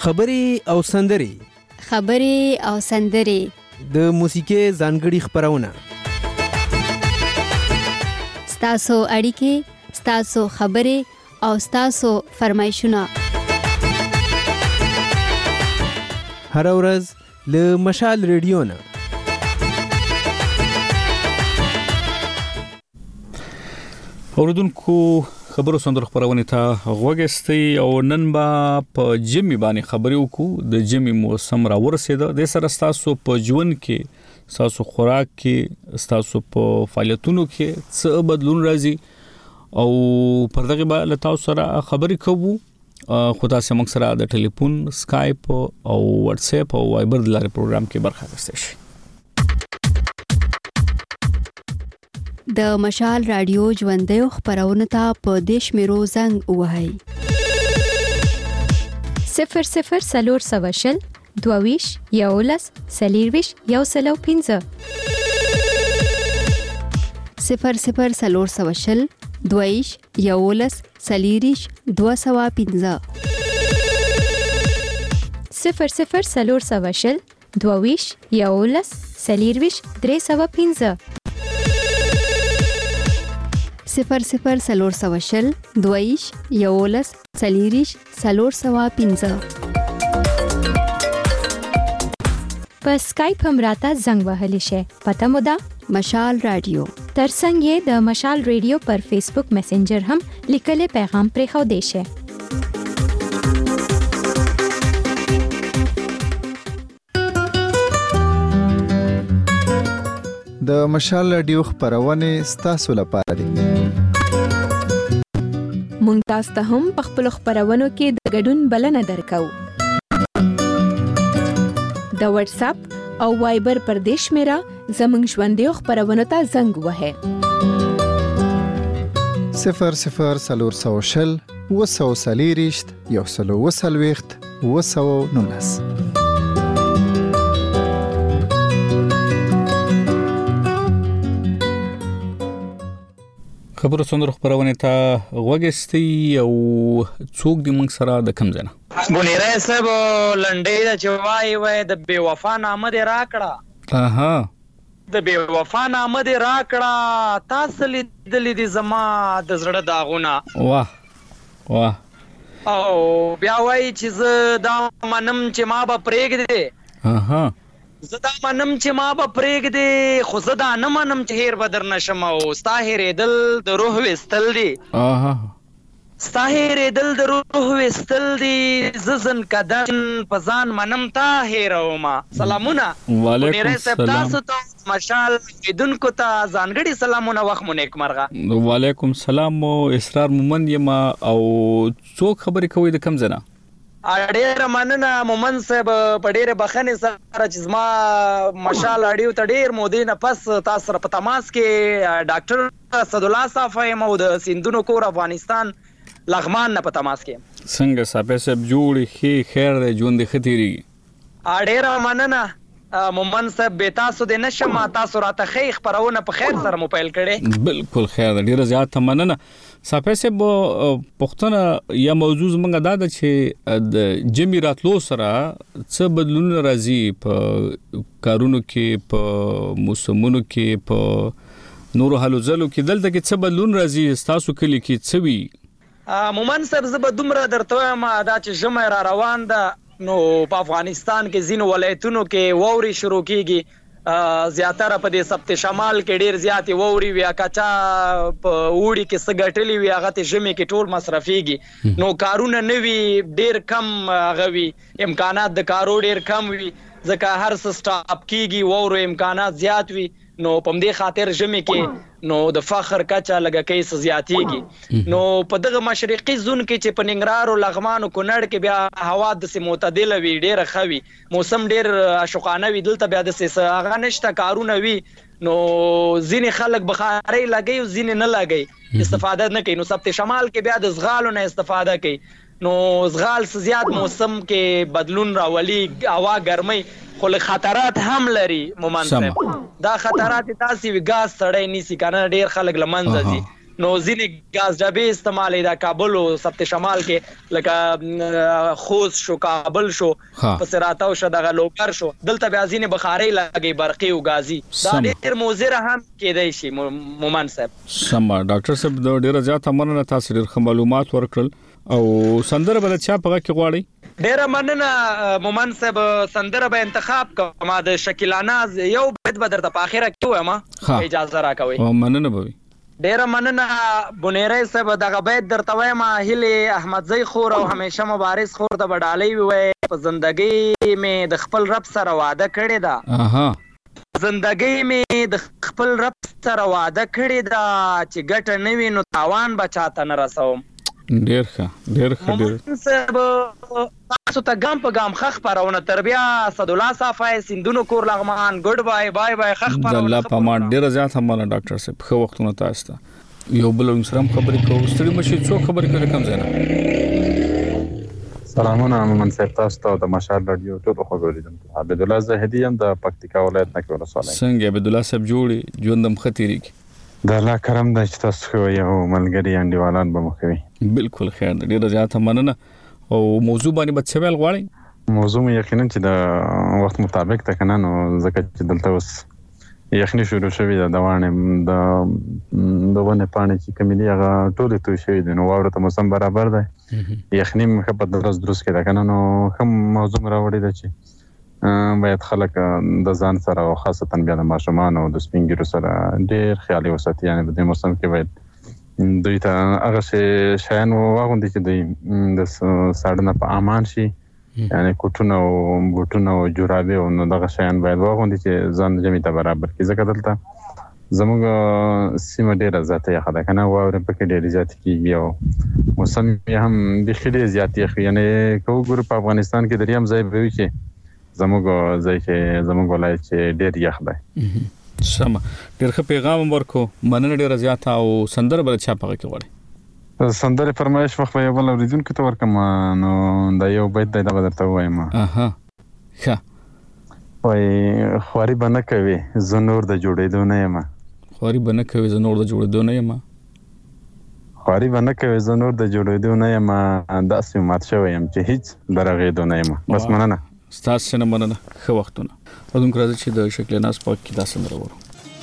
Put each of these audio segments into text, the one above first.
خبرې او سندرې د موسیقۍ ځانګړي خپرونه ستاسو اړیکې، ستاسو خبرې او ستاسو فرمایشونه هر ورځ له مشال ریډیو نه. اوریدونکو خبرو سندرو خبرونه ته غوږستئ او نن با په جمی باندې خبرې وکړو. د جمی موسم را ورسېده، د سره تاسو په ژوند کې، تاسو خوراک کې، تاسو په فعالیتونو کې څه بدلون راځي او پر دغه به له تاسو سره خبرې کوو. خو تاسو موږ سره د ټلیفون، سکایپ او واتس اپ او وایبر د لارې پروګرام کې برخه اخیستئ شئ. د مشال رادیو ژوندیو خبرونه ته په دیش میرو زنګ وهاي 00 22 یولس سلیرویش یو سلو 15 00 22 یولس سلیریش 215 00 22 یولس سلیرویش 315 00 22 یولس سلیریش 315 په سکایپ هم راته زنګ وهلی شي. پته مو ده مشال رادیو. ترڅنګ یې د مشال رادیو پر فیسبوک میسنجر هم لیکلي پیغام پرې خو دی شي. د مشال رادیو خبرونه ستاسو لپاره دي. مونږ تاسو ته هم په خپل خبرونو کې د ګډون بلنه درکو. د واتس اپ او وایبر پر دیش میرا زمنګ ژوندیو خبرونو ته زنګ وهه 00 وسوسلیریشت یو سلو وسلويخت وسو نونس. خبرو سندرو خبرونه ته غوږستئ او څوک د موږ سره د کم ځنه بونیره صاحب لنډې د چوای وای د بے وفا نامه دې راکړه. د بے وفا نامه دې راکړه، تاسو لیدلې دي زما د زړه داغونه. واه او بیا وای چې زه دا منم چې ما به پرېږدې. زه دا منم چې ما به پرېږدې، خو زه دا نه منم چې هیر به در نشم. او ستا هېرېدل د روح ویستل دي. ستا هېرېدل د روح ویستل دي. زه زنکدن په ځان منم تا هېرومه. سلامونه. وعلیکم السلام. تاسو ته مشال لیدونکو ته ځانګړي سلامونه. وخت مو نیکمرغه. وعلیکم السلام. اسرار مومند یم او څوک خبرې کوي د کم ځنه؟ ډېره مننه مومن صاحب، په ډېره بخښنې سره چې زما مشال اړیو ته ډېر مودې نه پس تاسو سره په تماس کې ډاکټر اسدالله صاحب یم او د سیندونو کور افغانستان لغمان نه په تماس کې. څنګه صاحب جوړې خیر دی، ژوند دې ښه تېرېږي؟ ډېره مننه مومن صاحب، بې تاسو دې نشم. تاسو راته ښې خپرونه په خیر سره مو پیل کړې. بالکل خیر ده، ډېره زیاته مننه. صاحب پوښتنه یا موضوع زموږ دا ده چې د جمی راتلو سره څه بدلون راځي په کارونو کې، په موسمونو کې، په نورو حالو ځلو کې. دلته کې څه بدلون راځي ستاسو کلی کې څه وي؟ مومن صاحب زه به دومره درته وایم دا چې ژمی را روان ده، نو په افغانستان کې ځینو ولایتونو کې واورې شروع کیږي. زیاتره په دې سبت شمال کې ډیر زیاتې واوري وي، کچا په وړي کې څه ګټلې وي هغه ته ژمي کې ټول مصرفيږي. نو کارونه نه وي، ډیر کم غوي، امکانات د کارو ډیر کم وي، ځکه هر څه سټاپ کیږي، واورو امکانات زیات وي. نو په دې خاطر ژمي کې نو د فخر کچا لګه کیس زیاتېږي. نو په دغه مشرقي زون کې چې په ننګرهار او لغمان او کونړ کې بیا هوا د سه معتدله وي، ډیره خوي، موسم ډیر اشقانه وي. دلته بیا د سه هغه نشته، کارونه وي. نو ځینې خلک بخاري لګي او ځینې نه لګي، استفاده نه کوي. نو سبت شمال کې بیا د زغالو نه استفاده کوي. نو زغال زیات موسم کې بدلون راولي، هوا ګرمي، خو له خطرات هم لري. مومن صاحب دا خطرات تاسو وی ګاز سړی نیسی کنه، ډیر خلک لمنځه دي. نو ځینې غاز ډبې استعمالې د کابل او سبت شمال کې لکه خوست شو کابل شو پسراته او شدغه لوکر شو دلته بیا ځینې بخاري لګي برقي او غازي دا ډېر موزر هم کېدای شي مومن صاحب. سم ډاکټر صاحب د ډیره زیاته مننه تاسو ډېر معلومات ورکړل او سندره بل چا په کې غواړي ډېر مننه مومن صاحب سندره به انتخاب کوم د شکیلاناز یو بد بدر ته په اخره کې وایم اجازه راکوي او مننه به ډېر مننه بنيري صاحب دغه بیت درته وایم هله احمدزي خور او همیشه مبارز خور د بډالۍ وي په ژوندۍ مې د خپل رب سره وعده کړې ده ژوندۍ مې د خپل رب سره وعده کړې ده چې ګټه نه وي نو تاوان به چاته نه رسوم. ډېر ښه تاسو ته ګام په ګام خخ پرونه تربیه صدالله صافای سندونو کور لغمان ګډ بای بای خخ پرونه الله پامان ډېر زیات هم ډاکټر صاحب خو وختونه تاسو ته یو بل انسرم خبرې کوو ستړي مشي څو خبرې کوي کوم ځای سلامونه مومن صاحب تاسو ته د مشال رادیو ټول خبرې عبد الله زاهدی هم د پکتیکا ولایت نه کوله سوال څنګه عبد الله صاحب جوړي ژوندم خطرې کی د الله کرم د تاسو یو ملګری انډیوالان به مخوي بالکل خیر ډیره زیاته مننه او موضوع باندې به څه ویل غواړئ موضوع مې یقینا چې د وخت مطابق ته کنه نو ځکه چې دلته اوس یخني شروع شوې ده د وانه د ونه پانی چې کمیلي هغه ټول توي شوی دي نو واوره ته موسم برابر ده یخني مخه په درس دروس کې ده کنه نو کوم موضوع راوړی ده چې باید خلک د ځان سره او خاصتا بیا د ماشومان او د سپینګیرو سره ډېر خیالي وساتي یعنی په دې موسم کې باید دوی ته هغه شیان واغوندي چې دوی د ساړه په امان شي یعنی کوټونه او بوټونه او جورابې او دغه شیان باید واغوندي چې ځان جمعي ته برابر کړي ځکه دلته زموږ سیمه ډېره زیاته یخه ده کنه واورې پکې ډېرې زیاتې کېږي او موسم یې هم بیخي ډېر زیات یخ وي یعنی که وګورو په افغانستان کې دریم ځای به وي چې زموږ ولایت چې ډېر یخ دی. سم ډېر ښه پیغام ورکو مننه ډېره زیاته او سندره بل چا په کې غواړي سندره فرمایش وخت به یو بل اوریدونکو ته ورکم نو دا یو بیت دی دا به درته وایم ښه وای خواري به نه کوي زه نور د جوړېدو نه یم خواري به نه کوي زه نور د جوړېدو نه یم خواري به نه کوي زه نور د جوړېدو نه یم داسې مات شوی یم چې هیڅ د رغېدو نه یم بس مننه ستاسو نه مننه ښه وختونه ودونکو راځي چې د شکلیناز پاک کې دا سندره ورو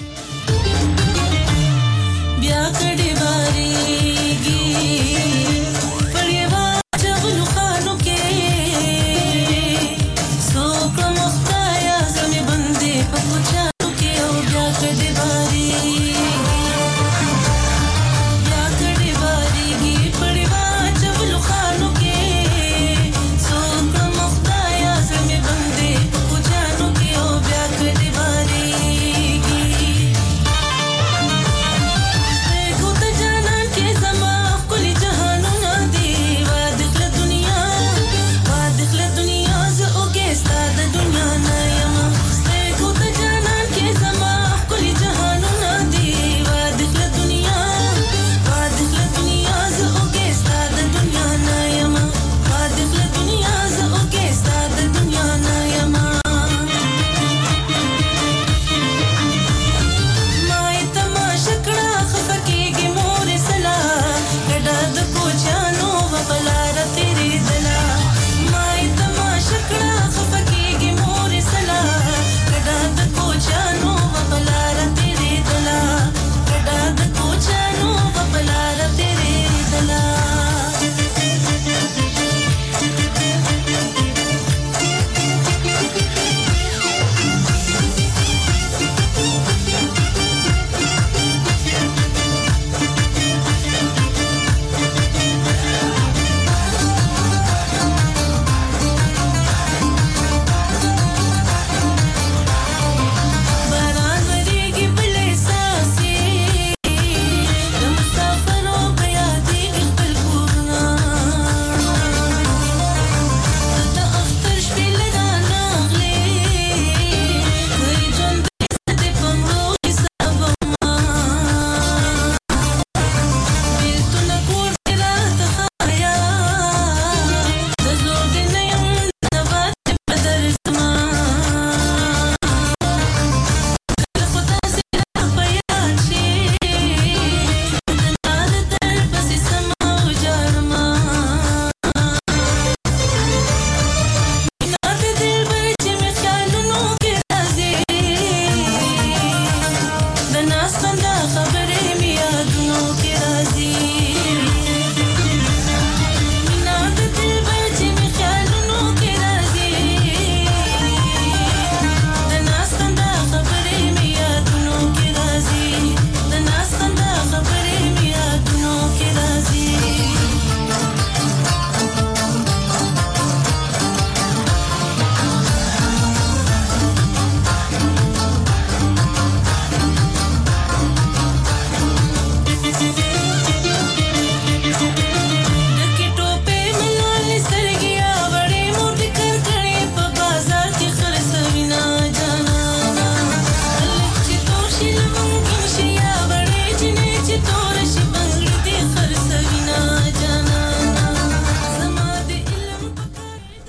بیا کډي باریږي پړیوا چغلو خانو کې سو کوم خدایا زمي بندې په پوچانو کې او بیا کډي باریږي Bye.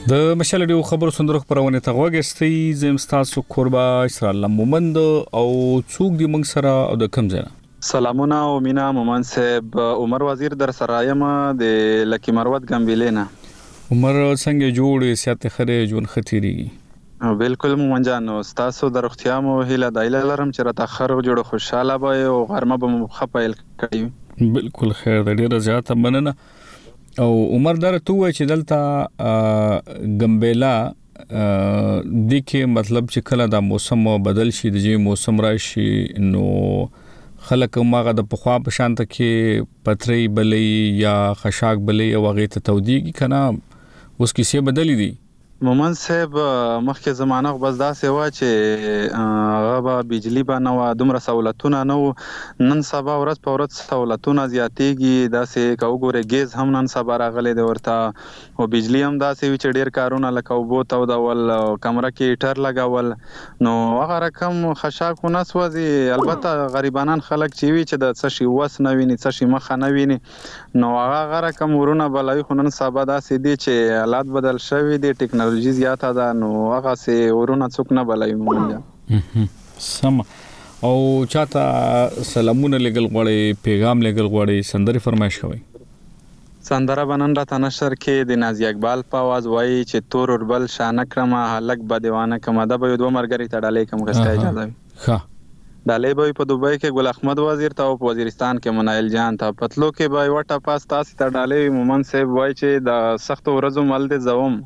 د مشال ډیو خبرو سندرو خبرونه ته غوږستي زم تاسو قربا اسرائیل مومند او څوک دی موږ سره او د کم ځای سلامونه او مینا مومن صاحب عمر وزیر در سره یم د لکی مروت ګمبلینا عمر څنګه جوړ سیاست خره جون خطيري بالکل مومن جان تاسو د روغتیا مو هیله دایله لرم چې را تاخر جوړ خوشاله به او غرمه به مخفیل کړی بالکل خیر د ډیره زیاته مننه او عمر در تو چې دلته ګمبلا د کې مطلب چې کله دا موسم بدل شي د جې موسم راشي نو خلک ماغه د پخوا په شانته کې پتري بلې یا خشاک بلې او هغه ته توديږي کنه اوس کیسه بدلی دي مومن صاحب مخکې زمانه بس دا سیوا چې هغه به بجلی به نو دومره سہولتونه نو نن سبا ورځ په ورځ سہولتونه زیاتېږي دا سه کوګوره ګیز هم نن سبا راغلي دی ورته او بجلی هم دا سه چې ډیر کارونه لکه وبو تو دا ول کمره کې هیټر لگاول نو هغه رقم خشاک ونسوځي البته غریبانان خلک چې وی چې د څه شي وس نه ویني څه شي مخ نه ویني نو هغه رقم ورونه بلای خو نن سبا دا سه دي چې حالات بدل شوی دي ټیکنالوژي زیاته ده نو هغه سه ورونه څوک نه بلای مونږه سم او چاته سلامونه لګل غوړي پیغام لګل غوړي سندري فرمایش کوي سندره بنن را تنشر کې د نازی اقبال په आवाज وایي چې تور وربل شانه کړم هلک به دیوانه کما ده به دوه مرګري تړلې کوم غسته اجازه ښه دالې به په دوبۍ کې ګل احمد وزیر ته او په وزیرستان کې منایل جان ته پتلو کې به وټه پاس تاسو تړلې مومن صاحب وایي چې د سخت ورځو مل دې زوم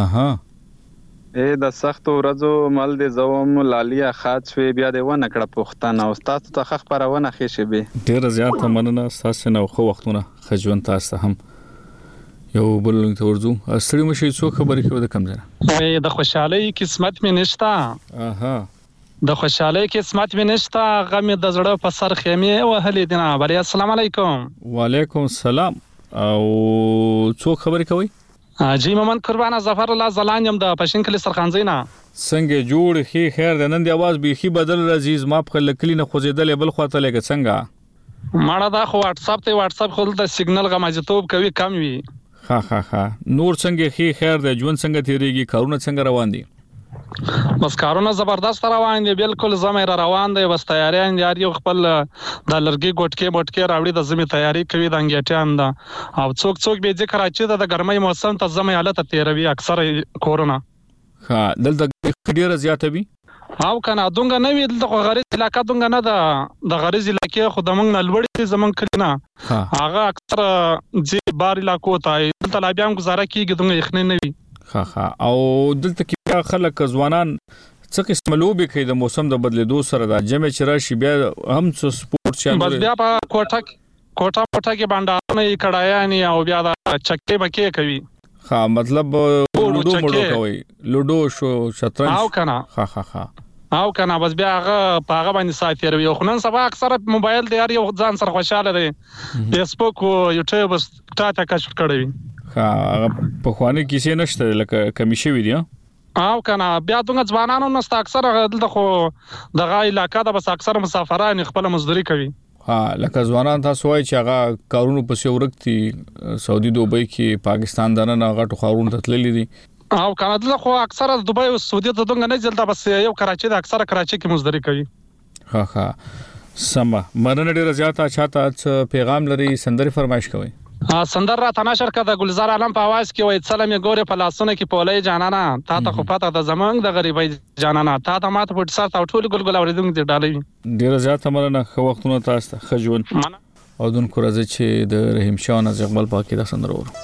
د سخت ورځو مل دې زوم لالیا خاط شوی بیا دې ونه کړه پښتنه او تاسو ته خبرونه خېشي به ډیر زیات مننه تاسو نه خو وختونه خجون تاسو هم یو بل ته ورځو ستړي مشي څو خبرې کوي د کم ځای د خوشحالي قسمت مې نشتا د خوشحالي قسمت مې نشتا غم د زړه په سر خېمه وهلې دینه بری السلام علیکم وعلیکم السلام او څو خبرې کوي جی مومن قربان ظفر الله زلان یم د پښین کلی سرخانزینا څنګه جوړ خي خیر د نن دی आवाज بيخي بدل عزیز ما په کلی نه خوځیدل بل خواته لګ څنګه ماړه دا خو واتس اپ خو د سیګنل غماجتوب کوي کم وي ها نور څنګه خي خیر د ژوند څنګه تیریږي کارونه څنګه روان دي بس کارونه زبردست روان دي بالکل زمير روان دي بس تیاریان یاري خپل د لرګي ګټکه راوړي د زمي تیاری کوي د انګټیان دا او څوک به ذکر اچي د ګرمۍ موسم ته زمي حالت تیروي اکثر کورونا ها دلته ډیر زیاته وي او کنه دونګه نه وی د غریز علاقې دونګه نه د غریز علاقې خو د منګ لوړې زمون کړي نه هغه اکثر چې بار علاقو ته دلته لا بیا گزاره کیږي دونګه یخنه نه وي او دلته کې خلک ځوانان څه قسم لوبي کوي د موسم د بدلیدو سره د جمع چرشي بیا هم څه سپورت چاله بس بیا په کوټه کې باندې نه کډایانی او بیا د چکې بکې کوي ها مطلب لوډو مړو کوي لوډو شو شطرنج او کنه ها او کنه بس بیا هغه په هغه باندې ساتي یو خنن سبا اکثر موبایل دی یو ځان سره خوشاله دی فیسبوک او یوټیوب ټاټه کشف کړی ها په خوانه کیسه نشته لکه کمیشه وی دی او کنه بیا دغه ځوانانو نست اکثر دلته خو دغه علاقې د بس اکثر مسافران خپل مزدوري کوي ها لکه ځوانان تاسو وایي چې هغه کارونو پسې ورکتي سعودي دوبۍ کې پاکستان دنه غټو خارون تتللی دي او کنه دلته خو اکثر دوبۍ او سعودي ته دغه نه ځل بس یو کراچي د اکثر کراچي کې مزدوري کوي ها سم مننه ډیر زیاته چاته پیغام لري سندري فرمایش کوي سندر را تناشر کده گلزار عالم په आवाज کې وای سلام یې ګوره په لاسونه کې پولې جانانا تا ته خو پته د زمنګ د غریبۍ جانانا تا ته ماته پټ سات او ټول ګلګل اوریدونکو دې ډالې ډیر زیاته مننه خو وختونه تاسو ته خجون او دن کو راځي چې د رحیم شاه ناز اقبال پاکي دا سندر ور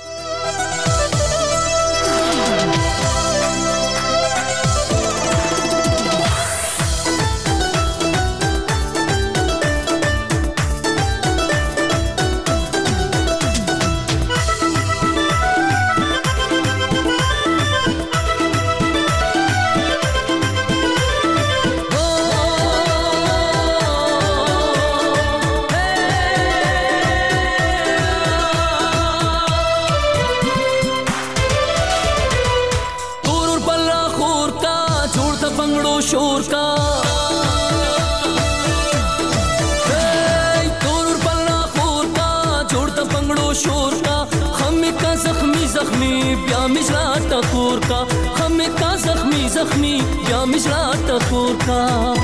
زخمی بیا مجرا ټکور کا هم کا زخمی بیا مجرا ټکور کا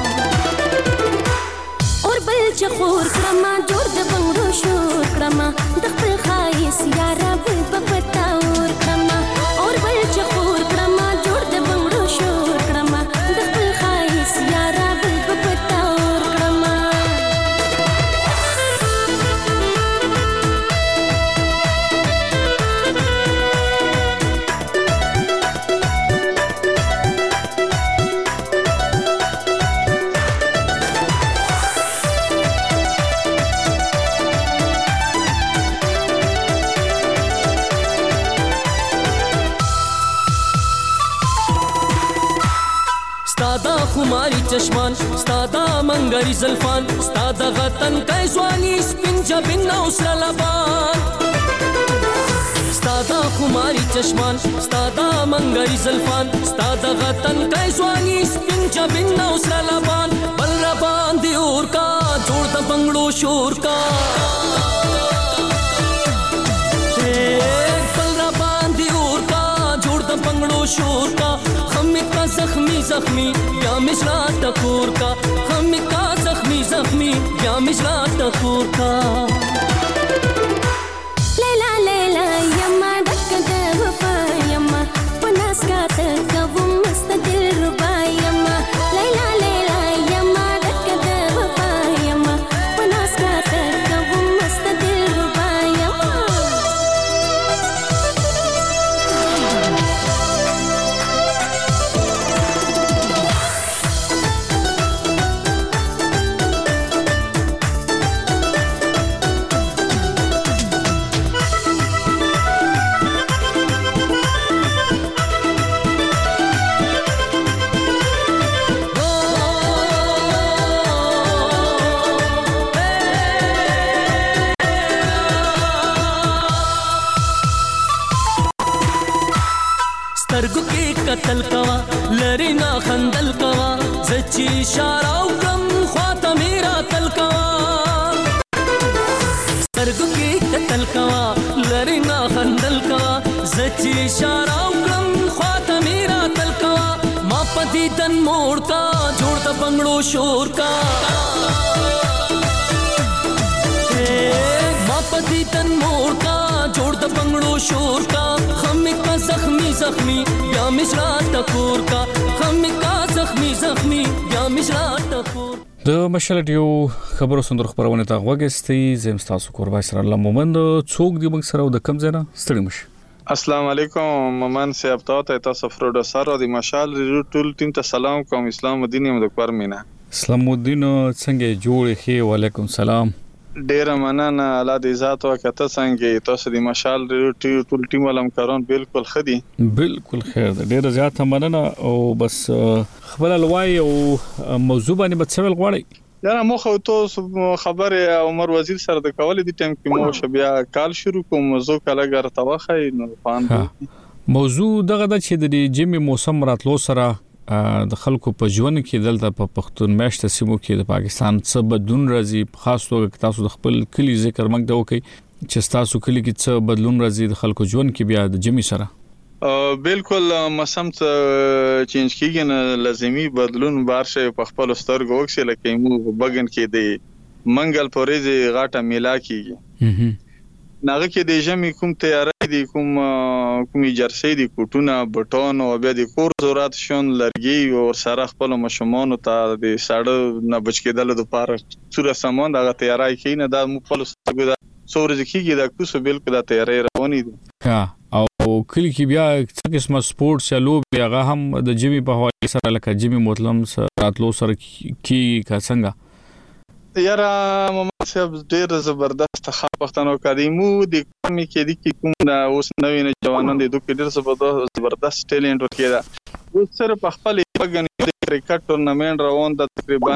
اور بل چخور کرما جوړ د بنګړو شور کرما د خپل خایس یارا بل پپتا اور کرما اور بل چخور کرما جوړ د بنګړو شور کرما د خپل خایس یارا بل پپتا اور کرما خماری چشمان ستادا منګری زلفان ستادا غتن کای ځواني سپین جبین او سره لبان ستادا خماری چشمان ستادا منګری زلفان ستادا غتن کای ځواني سپین جبین او سره لبان بل را باندې اور کا جوړ د بنگړو شور کا بل را باندې اور کا جوړ د بنگړو شور کا हम का जख्मी या मिश्रा टकोर का हम का जख्मी या मिश्रा टकोर का लैला लैला यम्मा डक द वफा यम्मा पनास का तक वो मस्त दिल रुबा यम्मा लैला लैला यम्मा डक द वफा यम्मा पनास का तक वो मस्त दिल रुबा यम्मा سترګو کې قتل کوا لری نا خندل کوا زچی اشاره وکم خواته میرا تل کوا سترګو کې قتل کوا لری نا خندل کوا زچی اشاره وکم خواته میرا تل کوا ما پدی تن موړ کا جوړ د بنگړو شور کا ما پدی تن موړ کا جوړ د بنگړو شور کا हम का जख्मी या मिश्रा टकोर का हम का जख्मी या मिश्रा टकोर د مشالټیو خبرو سندر خبرونه ته غوږستي زم تاسو قربای سره الله مومند څوک دی موږ سره د کم ځای ستړي مش السلام علیکم ممن صاحب تاسو پروډوسر او د مشال ټول ټیم ته سلام کوم اسلام الدین د کورمینا اسلام الدین څنګه جوړ خي وعلیکم سلام ډیر مننه الله دې ذات وکړه څنګه تاسو د مشال ټول ټیم ولم کارون بالکل خدي بالکل خیر ډیر زیات مننه او بس خبر الوای او موضوع باندې بتسول غواړي یاره مخ او تاسو خبره عمر وزیر سره د کول دي ټیم کې مو شبیا کال شروع کوم موضوع کله ګر توخه نو فان موضوع دغه د چې د جمی موسم راتلو سره د خلکو په ژوند کې دلته په پښتون میشت سیمو کې د پاکستان څخه بدلون راځي خاص توګه تاسو د خپل کلی ذکر مګ دا وکي چې تاسو کلی کې څه بدلون راځي د خلکو ژوند کې بیا د جمی سره بالکل موسم څه چینج کیږي نه لازمي بدلون بارشه په خپل سترګو وکړي لکه مو بغن کې دی منګل پورې غاټه میلا کیږي ناغه کې د جمی کوم تیارې دي کومي جرسي دي کوټونه بټون او بیا د کور ضرورت شون لرګي او سره خپل مشمون ته د ساړه نه بچ کېدل د پاره سوره سامان دغه تیارای کینه د خپل ستګو د سورج کېږي د کوسو بالکل د تیارې رواني دي ها او کلی کې بیا څه قسمه سپورت یا لوب هغه هم د جمی په حواله سره لکه جمی مطلب راتلو سره کی کا څنګه یاره محمد صاحب ډیر زبردست پښتنو کاریمو د کومي کې د کوم دا اوس نوې جوانان د دوه ډیر زبردست ټیلنټ ورکیدا اوس سره په خپل بغن د کرکټ ټورنمنت روان د تقریبا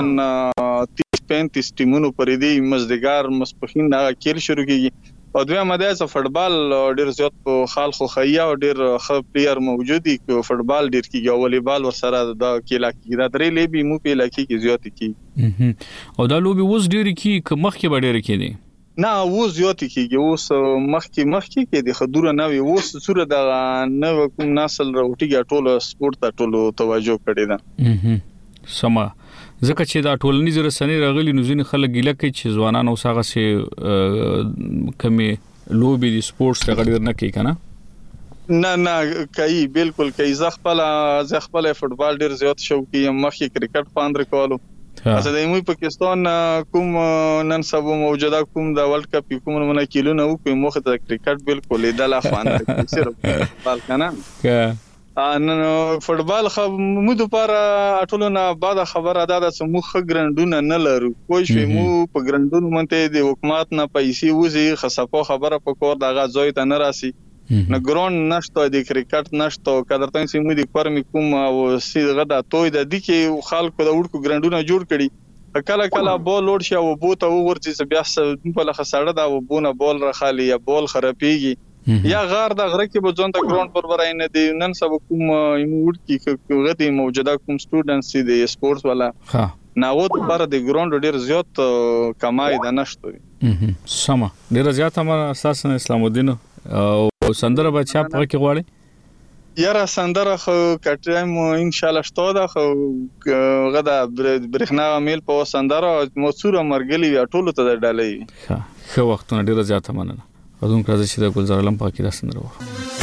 30-35 ټیمونو پرې دی مزدګار مسپخین دا کېل شروع کیږي او دوی مده ز فوټبال ډیر زیات په خال خو خیا او ډیر ښه پلیئر موجودي کو فوټبال ډیر کیږي او والیبال ور سره د کېلا کې دا درې لبي مو په لکه کې زیات کی او دا لوبي اوس ډیر کی مخ کې ډیر کې دي نه اوس زیات کیږي، اوس مخکې کې د خدوره نه وي، اوس صورت د نو کوم نسل راوټیږي ټول سپورت ته ټول توجه کړی ده. سما ځکه چې دا ټولنیز رسنۍ راغلي نو ځینې خلک ګیله کوي چې ځوانان اوس هغه سي کمی لوبي د سپورتس ته غړي نه کوي کنه. نه کوي، بالکل کوي. زه خپل فوټبال ډیر زیات شوقي یم، مخکې کرکټ پاندر کولو. اته د موږ پاکستان کوم نن سبا موجوده کوم د ورلد کپ کوم نه کیلو نه کوم مخه د کرکټ بالکل د لا خوان صرف فوټبال کنه. نو فوټبال خو موږ لپاره ټولونه بعد خبره ده چې موږ ګرانډونه نه لرو، کوی شي موږ په ګرانډونو منته د حکومت نه پیسې وزي خصفو خبره په کور دغه ځای ته نه راسي، نه ګراوند نشته، د کرکټ نشته، قدرتن سي موږ د پرمی کوم او سیغه د توي د دکی خلکو د وړکو ګرانډونه جوړ کړي، کله بول لوړ شي او بوته ورته بیا په لخه سړه دا وبونه بول راخالي یا بول خرابيږي یا غار د غره کې به ځون ته ګراوند پر ورای نه دی. نن سبا کوم وړ کې غته موجوده کوم سټوډنټس دي سپورتس والا ناوت پر د ګراوند ډیر زیات کمای د نشته. سما ډیر زیات ما اساس اسلام الدین او سندره بچا په کې غواړي یاره سندره خو کټایم ان شاء الله شته ده خو غدا برخنا میل په سندره موثوره مرګلی ټولو ته ډالې. خو وختونه ډیر زیات مننه اذن کړه چې د ګلزار علم پاکي دا سندره و.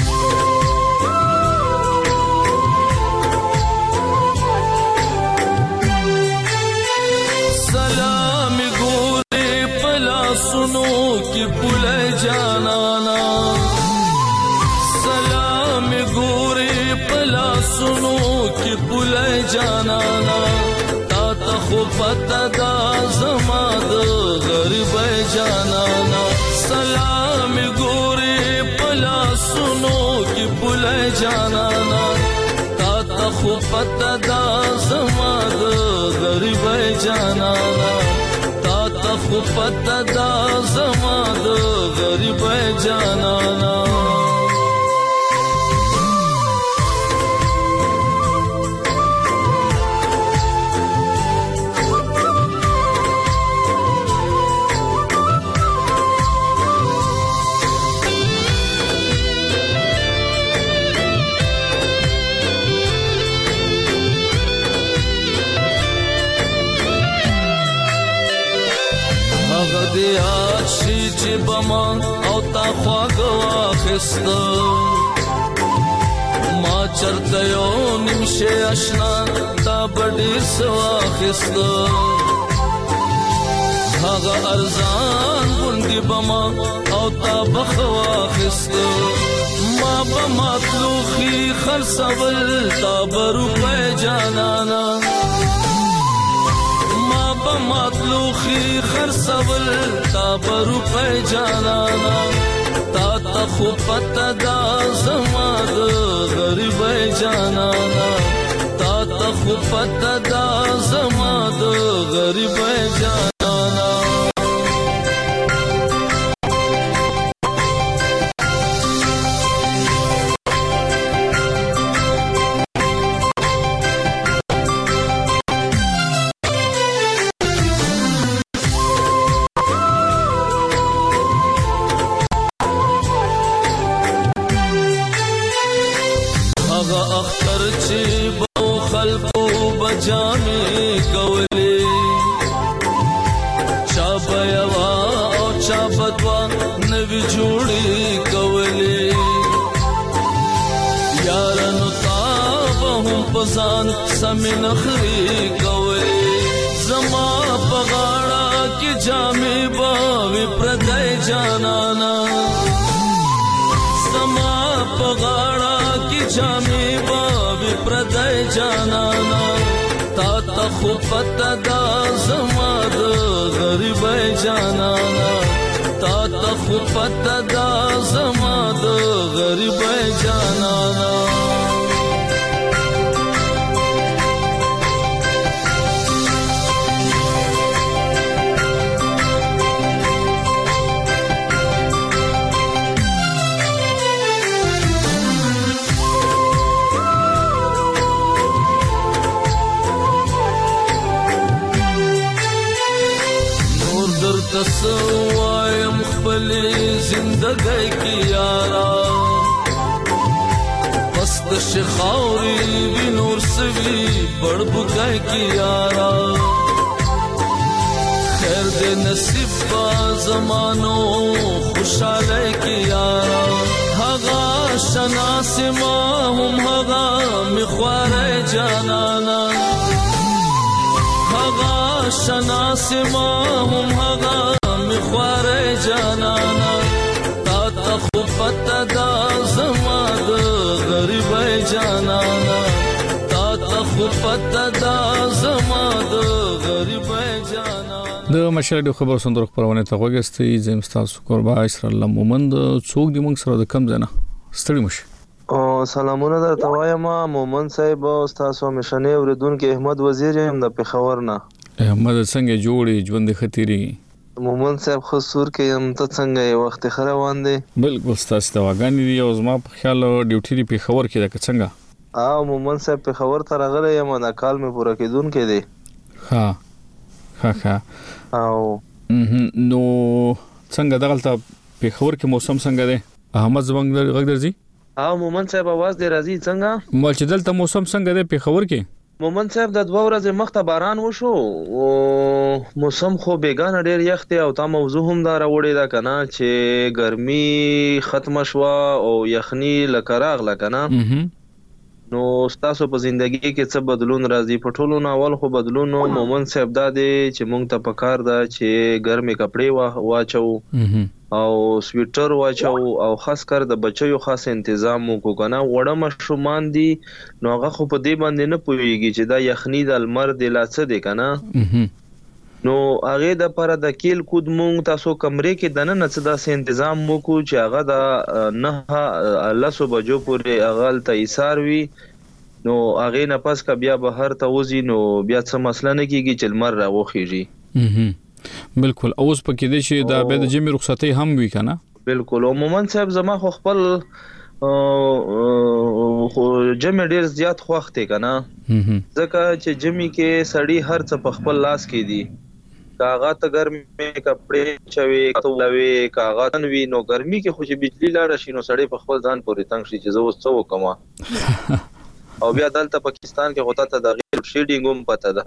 سلام ګورې پلا سنو کې پله جانانا، سلام ګورې پلا سنو کې پله جانانا، تا ته خو پته دا زما د غریب جانانا، سلام ګورې پلا سنو کې پله جانانا، تا ته خو پته دا زما د غریب جانانا، تا ته خو پته دا زما د غریب جانانا. دیاد شي چې بمان او تا خواږه واخسته، ما چرته یو نیمشه اشنا تا بډې سواخسته، هغه ارزان غوندې بما او تا بخواخسته، ما بمطلوخي خرڅول تا بروپه جانانا، مطلوخي خرڅول تا بروپه جانانا، تا ته خو پته دا زما د غریب جانانا، تا ته خو پته دا زما د غریب جانانا. جامې کولې چا بیاوا او چا بدوا نوی جوړې کولې، یارانو تا به هم پسان سمې نخرې کولې، زما په غاړه کې جامې به وي پردی جانانا، زما په غاړه کې جامې به وي پردی جانانا، تا ته خو پته دا زما د غریب جانانا، تا ته خو پته دا زما د غریب جانانا. تسوایم د شخاوري وی نور سوي بڑبکای کی یارا خیر دې نصیب با زمانو خوشاله کی یارا هغه شناس ما هم هغه مخواره جانانا هغه شناس ما هم هغه مخواره جانانا تا خو پتا دا زما د غریب جانانا تا خو پتا دا زما د غریب جانانا د مشهد خبر صندوق پرونه ته وګستې زمستا قربا اسر الله مومند څوک دی موږ سره د کم ځنه ستړي مشه او سلامونه درته وایم مومند صاحب او تاسو مشنه اوریدونکو احمد وزیر هم د پېښور نه احمد څنګه جوړي ژوند خطيري مومند صاحب خصور کې هم ته څنګه یو وخت خروان دي بالکل تاسو ته واغانی دی او زما په خیال ډیوټي په پېښور کې د څنګه مومند صاحب پېښور ته راغلی یم دا کال مې پوره کېدونکې دی ها او نو څنګه دغلت پېښور کې موسم څنګه دی احمد زبنګ غږ درځي مومند صاحب आवाज دی راځي څنګه مول چې دلته موسم څنګه دی پېښور کې مومند صاحب د 2 ورځې مخته باران وشو او موسم خو بیگانه ډیر یخ دی او تا موضوع هم دا راوړی دا کنه چې ګرمي ختم شوه او یخني لکراغ لکنه نو تاسو په ژوندۍ کې څه بدلون راځي په ټولو ناول خو بدلون مومند صاحب دا دی چې مونږ ته پکار ده چې ګرمي کپڑے واچو او سویټر واچو او خاص کر د بچیو خاص تنظیم وکړو کنه وړه مشرومان دي نو هغه خو په دې باندې نه پويږي چې دا یخني د المر د لاڅه دی کنه نو هغه د پر د کیل کود مونږ تاسو کمرې کې دنه نه څه د تنظیم وکړو چې هغه د نه لاسو بجو پورې اغل ته ایثار وي نو هغه نه پس کا بیا بهر ته وځي نو بیا څه مسله نه کیږي چې المر راوخیږي بالکل اوس پکې د شي د به د جمی رخصتي هم وی کنه بالکل مومند صاحب زما خو خپل خو جمی ډیر زیات خوښ دی کنه ځکه چې جمی کې سړی هر څه په خپل لاس کې دی کاغذ ته ګرمي کپڑے چوي کتولوي کاغذ وی نو ګرمي کې خو چې بجلی لاړ شي نو سړی په خپل ځان پورې تنگ شي چې زه وڅ وکما او بیا دلته پاکستان کې غوته ته د غیر شیډینګ هم پته ده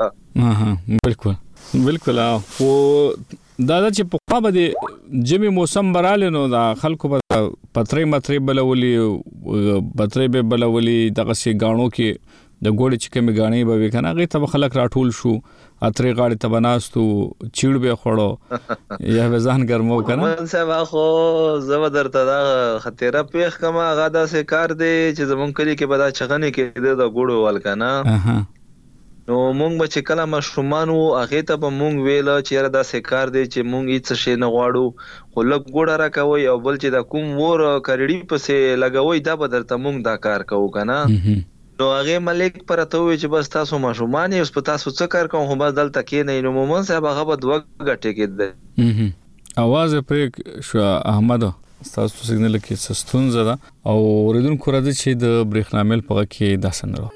بالکل او دا چې په خوا به جمی موسم براله نو دا خلکو په پترې مترې بلولي بترې به بلولي دغه سي غاڼو کې د ګوړې چې کومې غاڼې به وکنه هغه ته خلک راټول شو اترې غاړې ته بناستو چیړ به خوړو یا به ځان ګرمو کنه من صاحب خو زو درته دا خطر پیخ کما غدا سه کار دی چې زمون کلی کې بدا چغنه کې د ګوړو ول کنه نو مونږ به چې کله مشرومان وو هغه ته به مونږ ویل چې دا سه کار دی چې مونږ هیڅ شي نه غواړو خو لږ ګوړه راکوي او بل چې دا کوم ور کړړی پسې لګوي دا به درته مونږ دا کار کوو کنه نو هغه ملک پرته وي چې بس تاسو مشرومان یې اوس په تاسو څه کار کوم خو بس دلته کې نه نو مومن صاحب هغه به دوه غټه کېده اواز پرې شو احمد تاسو سیګنل کې سستون زده او ورېدون کو راځي چې د برېښنامل په کې داسنرو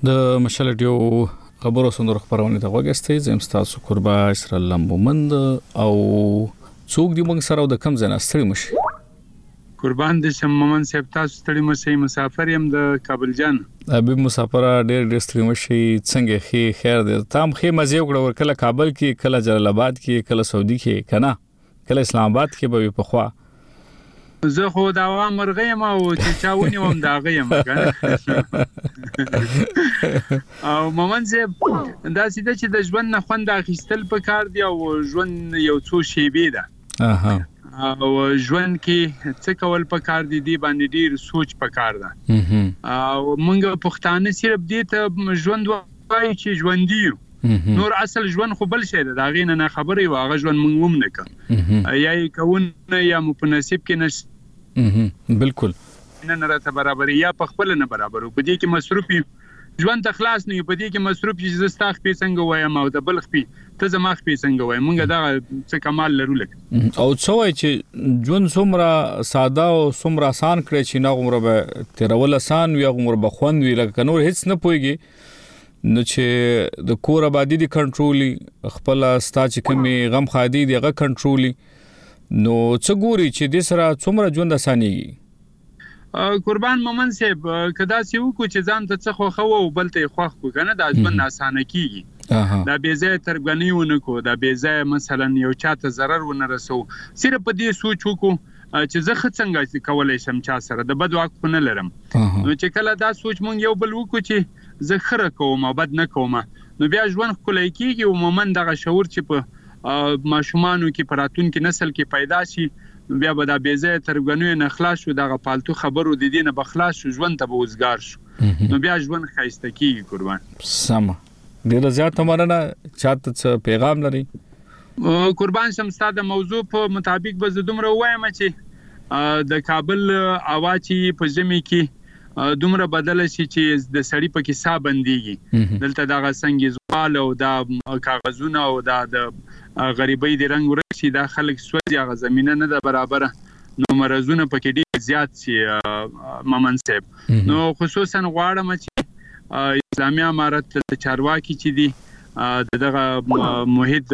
د مشال ډیو خبرو سندرو خبرونه ته وګستئ زم تاسو قربا اسرائیل لمبومند او څوک دی موږ سره د کم ځای ستړي مشي قربان دې شم مومن صاحب تاسو ستړي مشي مسافر يم د کابل جان ابي مسافر ډېر ستړي مشي څنګه خیر دې تام خې مزه وکړه ور کله کابل کې کله جلال آباد کې کله سعودي کې کنه کله اسلام آباد کې به په خوا زه خو دا مرغې ما او چې چاونی وم دا غیم کنه او مومن صاحب دا سیده چې د ژوند نه خوند اخیستل په کار دی او ژوند یو څو شیبې ده او ژوند کې څه کول په کار دی باندې ډیر سوچ په کار ده او مونږ پښتانه صرف دې ته ژوند وایي چې ژوندۍ یو نور اصل ژوند خو بل شی ده دا غینه نه خبرې واغه ژوند مونږ هم نه کوم یا کون یا مو په نصیب کې نش بالکل نه راته برابر یا په خپل نه برابر په دې کې مصروف ژوند ته خلاص نه په دې کې مصروف چې زستا خپې څنګه وایم او د بل خپې ته زما خپې څنګه وایم مونږ دا څه کمال لرو لکه او څه وای چې ژوند څومره ساده او څومره آسان کړی چې نه عمر به تیرول آسان وي عمر به خوند وي لکه نور هیڅ نه پويږي نو چې د کور آبادی دی کنټرولي خپل ستا چې کمی غم خادي دیغه کنټرولي نو څه ګوري چې د سره څومره ژوند اسانيږي قربان مومن صاحب کدا سی وکړو چې ځان ته څه خو او بل ته خوښ کو کنه دا ژوند اسانه کیږي دا بے ځای ترګنیونه کو دا بے ځای مثلا یو چاته zarar ونه رسو صرف په دې سوچ وکړو چې زه څنګه کولای شم چا سره د بد واک نه لرم نو چې کله دا سوچ مونږ یو بل وکړو چې زه خره کوم او بد نه کوم نو بیا ژوند کولای کیږي او مومن دغه شعور چې په ماشومانو کې پراتون کې نسل کې پیدا شي بیا به دا بے ځای ترګنیو نه خلاص شو دغه پالتو خبرو د دې نه بخلاص شو ژوند ته به وزګار شو نو بیا ژوند خایسته کیږي قربان سم ډیر زیات مرنه چاته څه پیغام لري قربان شم ستاسو موضوع په مطابق به دومره وایم چې د کابل اواچی په ژمي کې دومره بدل شي چې د سړی په کې سا بنديږي دلته دغه څنګه زوال او د کاغذونه او د غریبۍ د رنگ ورشي دا خلک سوځي هغه زمينه نه ده برابر نو مرزونه پکې ډیر زیات شي مومن صاحب نو خصوصا غواړم چې اسلامي امارت د چارواکي چې دي دغه محیط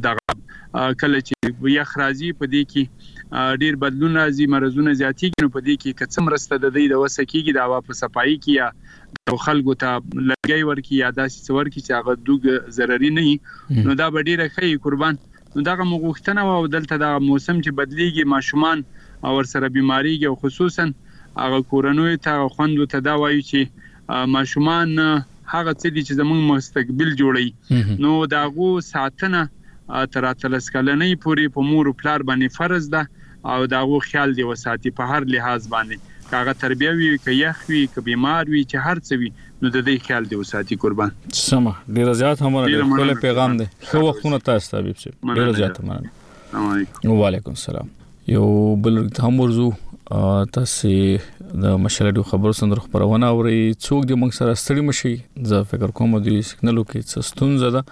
دغه کله چې یخ راځي په دې کې ډیر بدلون راځي مرزونه زیاتېږي نو په دې کې کڅم رسته د دې د وسکیږي دا واپس صفایي کیه د خلکو ته لګي ورکی یا داسې څور کی چې هغه دوګ ضرري نه نو دا ډیره خې قربان نو دغه مغوښتنه او دلته د موسم چې بدلیږي ماشومان او ورسره بیماریږي او خصوصا هغه کورونو ته خوند ته دا وایي چې ماشومان هغه څه دي چې زموږ مستقبل جوړي نو داغو ساتنه تر اتلس کلنې پورې په مور او پلار باندې فرض ده او داغو خیال دی وساتي په هر لحاظ باندې کاغه تربیه وي که یخ وي که بیمار وي چې هر څه وي نو د دې خیال دی وساتي قربان سم ډیر زیات همره خپل پیغام دی خو وختونه تاسو ته حبیب صاحب ډیر زیات مننه وعلیکم السلام یو بل هم ورزو تاسو د مشالډو خبرو سندرو خبرونه اوري څوک د موږ سره ستړي مشي زه فکر کوم د سیګنالو کې څه ستونزه ده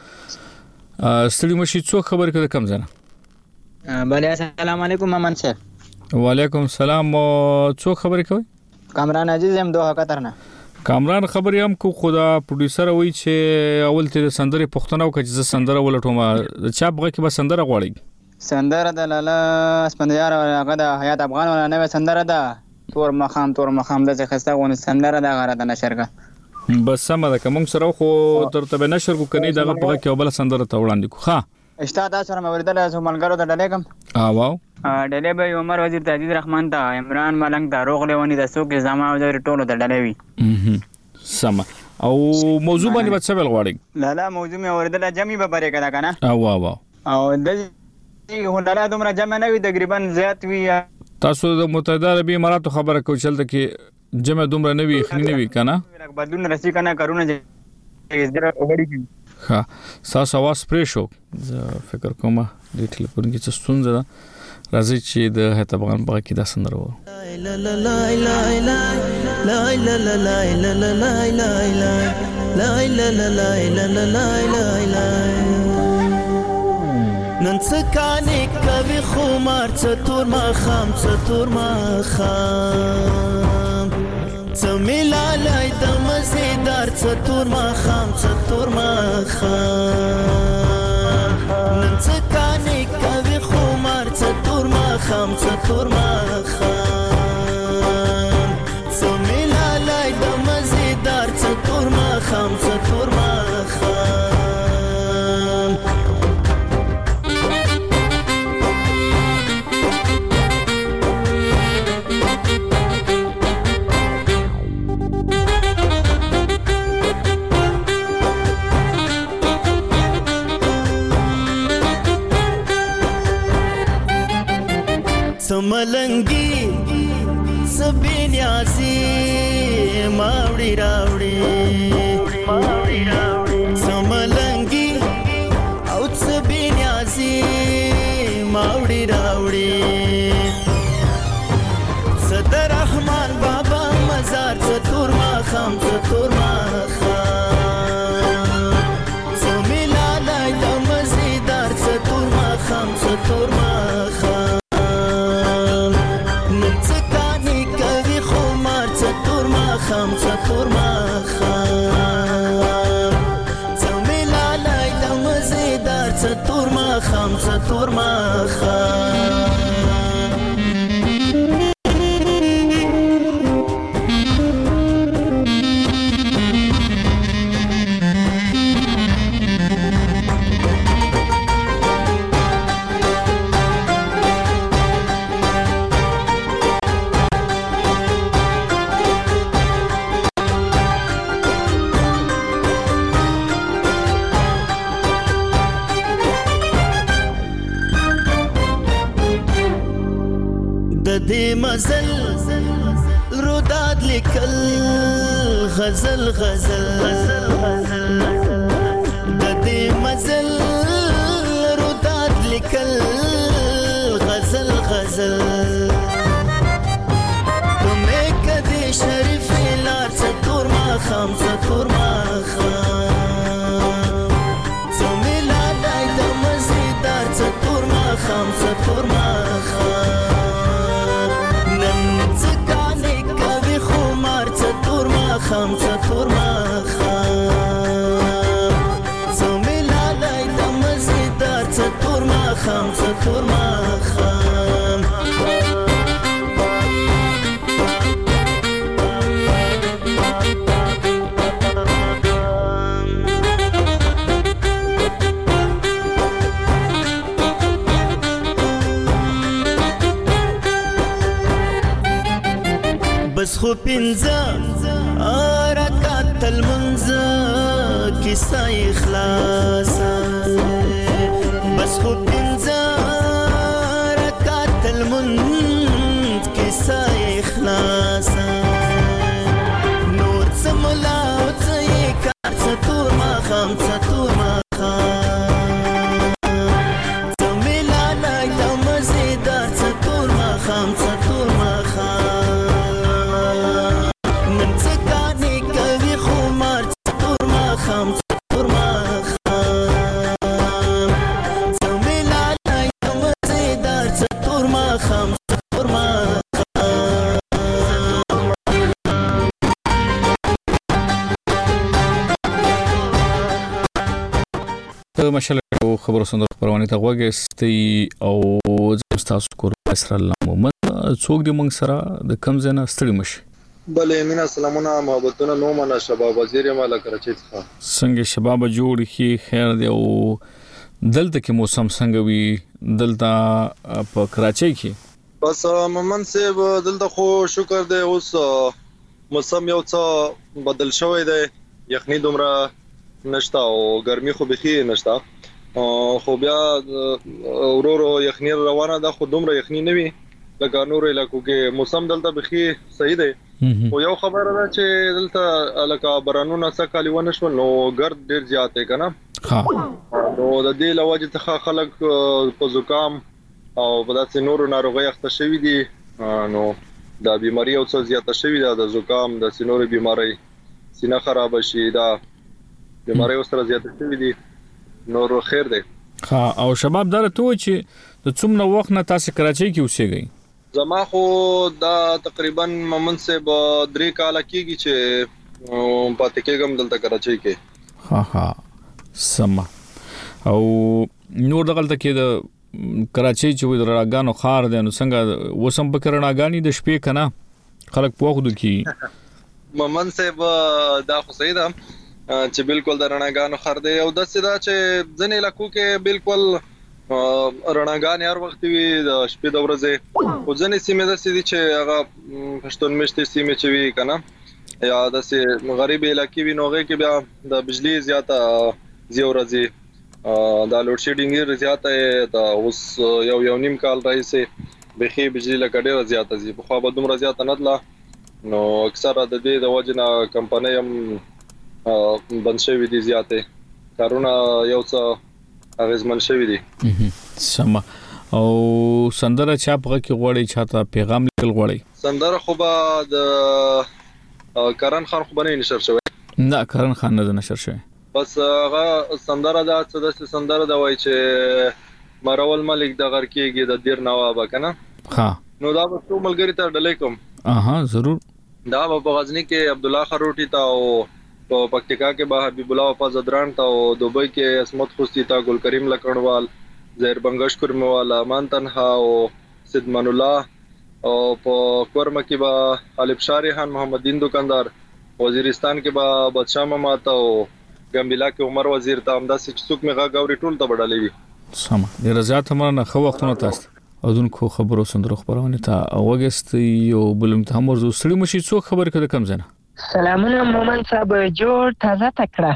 ستړي مشي څوک خبر کړه کم ځنه بله السلام علیکم مومن صاحب وعلیکم السلام څوک خبرې کوي کامران عزیز هم دوه قطر نه کامران خبرې هم کو خدا پروډوسر وای چې اول ته سندره پښتنو کې چې سندره ولټوم د چا بغه کې به سندره غواړي سندره د لاله اسپندیار هغه د حیات افغان ولا نوې سندره ده تور مخام د خسته غون سندره د غره د نشرګه بس سم ده کوم سره خو ترته نشر کو کني دغه بغه کې بل سندره ته وړاندې کو ها اشتا دا سره موریدل از ملګرو د ډلې کم واو ډلې به عمر وزیر تعزیز رحمان ته عمران ملنګ ته روغ لیونی د سوق زما او د ټولو د ډلې وی سم او موضوع باندې څه بل غواړي لاله موضوع مې اوریدل جمعي به پرې کړه کنه واو او د هنر دومره جمع نه وي تقریبا زیات وي تاسو د متحده عربی اماراتو خبره کوي چې جمع دومره نه وي خني نه وي کنه بدلون راسي کنه کارونه زړه وړي ها تاسو आवाज پرې شو زه فکر کوم د ټلیفون کې څه ستونزه ده راځي چې د هته بغان بغه کې دا سندره و لا لا لا لا لا لا لا لا لا لا لا لا لا لا نن څکانې کوي خمار څتور ما خام څه ملالای د مزیدار څه تور ماښام څه تور ماښام نن څه کانې کوي خمار څه تور ماښام څه تور ماښام څه ملالای د مزیدار څه تور ماښام څه تور ماښام سملنگی سبینیازی ماوڑی راوڑی سملنگی او سبینیازی ماوڑی راوڑی صدر رحمان بابا مزار ستور ماخام ستور ماخام سمیلالای دا مزیدار ستور ماخام ستور ماخام خام څکور ما خام څملالای د مزیدار څتور ما خام څتور ما خام مزل روداد لیکل غزل غزل د دې مزل روداد لیکل غزل غزل تمه کدي شریف لار څتور ما خام څتور ما خام څملالای د مزیدار څتور ما خام څتور ما خام خام څتور ما خام څملالای د مزیدار څتور ما خام څتور ما خام بس خو پنځه رکعت المنځ کیسه اخلاص بس خو پنځه رکعت المنځ کیسه اخلاص نور څه ملا او څه یې کار څه تور ماښام څه تور ماښام څه ملالای د مزیدار څه تور ماښام څه تور ماښام مشاله خبرو سندر خبرونه ته وګستي او تاسو کور اسر الله محمد څوک دې موږ سره د کم زنه ستړي مشي بله مینا سلامونه محبتونه نو منا شباب وزیر مالا کراچي څخه څنګه شباب جوړ کی خیر دی او دلته کې موسم څنګه وي دلته په کراچي کې بس ممن صاحب دلته خو شکر دی اوس موسم یو څه بدل شوی دی یخني دومره نشتا او ګرمي خو بخي نشتا خو بیا ورورو یخني روانه ده خو دومره یخني نه وي لکه نور علاقو کې موسم دلته بخي صحیح دی او یو خبره ده چې دلته لکه برانونه سکالي ونشول نو ګرد ډیر زیات دی کنه ها نو د دې لوجه ته خلک په زکام او په داسې نورو ناروغي اخته شوی دي نو دا بیماری او څه زیاته شوی ده د زکام د سینوري بیماری سینه خراب شي دا بیماری اوس تر زیاته شوی دي نور خیر دی ها او شباب دره ته چې د څومره وخت نه تاسو کراچۍ کې اوسېږئ زما خو دا تقریبا مومن صاحب 3 کال کېږي چې پاتې کېږم دلته کراچۍ کې. ها سم. او نور دغلته کې د کراچۍ چې وي د رڼاګانو ښار دی، نو څنګه وسم په رڼاګانې د شپې کنه خلک پوښتنه کوي. مومن صاحب دا خو صحیح ده چې بالکل د رڼاګانو ښار دی، او داسې دا چې ځینې علاقو کې بالکل رڼاګانې هر وخت وي د شپې د ورځې، او ځینې سیمې داسې دي چې هغه پښتون میشتې سیمې چې وي کنه یا داسې غریب علاقې وي، نو هغې کې بیا د بجلی زیاته زی ورځي دا لوډ شیډینګ ډېر زیاته دا اوس یو نیم کال راهیسې بخي بجلی لکه ډېره زیاته زی. پخوا به دومره زیاته نه تله، نو اکثره د دې د وجې نه کمپنۍ هم بند شوي دي، زیاتې کارونه یو څه اغېزمن شوي دي. سم. او سندره چا په کې غواړي چاته پیغام لیکل غواړي؟ سندره خو به د کرن خان خو به نه نشر شوی. نه کرن خان نه نشر شوی، بس هغه سندره دا څه داسې سندره دا وایي چې مرول ملک د غر کېږي د دیر نوابه کنه. ها نو دا به ټول ملګری ته ډلې کوم. اها ضرور. دا په غزنی کې عبد الله خروټی ته، او په پکتیکا کې به حبیب الله وفازدران ته، او دوبۍ کې اسمت خوستی ته، ګل کریم لکړوال، زهیر بنگش کرموالا، امان تنها او سیدمان الله، او په کورمه کې به علي بشاری خان، محمد دین دکاندار، وزیرستان کې به بادشاه ماما ته، او ګمبلا کې عمر وزیر ته، همداسې چې څوک مې غاوري ټول ته بډالې وي. سم. ډیر زیات مننه. خو وختونه تاسو اذونکو خبرو سندرو خبرونه ته اوګست یو بلم ته هم ورزو سړی مشي څو خبر کده کم زنه. سلامونه مومن صاحب، جوړ تازه